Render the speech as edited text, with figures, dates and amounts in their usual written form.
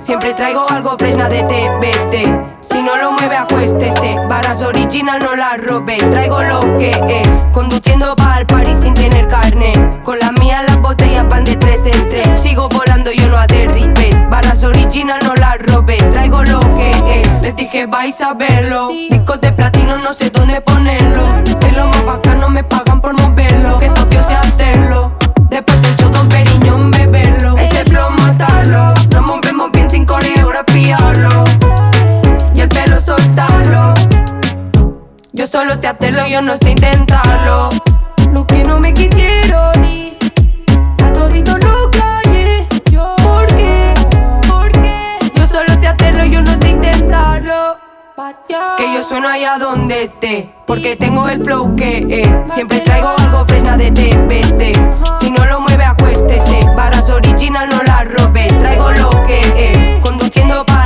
Siempre traigo algo fresna de TBT. Si no lo mueve, acuéstese. Barras original, no la robe. Traigo lo que es. Conduciendo pa'l party sin tener carne. Con las mías las botellas van de 3 en 3. Sigo volando, yo no aterricé. Barras original, no la robe. Traigo lo que es. Les dije vais a verlo. Discos de platino, no sé dónde ponerlo. Es lo más bacano, me pagan por moverlo. Que Tokio sea hacerlo. Después del show, Don Periñón, beberlo. Ese flow, matarlo. Nos movemos bien sin coreografiarlo. Y el pelo, soltarlo. Yo solo sé hacerlo, yo no sé intentarlo. Lo que no me quisieron, a todito lo callé. ¿Por qué? Yo solo sé hacerlo, yo no sé intentarlo. Que yo sueno allá donde esté, porque tengo el flow que es. Siempre traigo algo fresna de TBT. Si no lo mueve, acuéstese. Barras original, no la robe. Traigo lo que es. Conduciendo para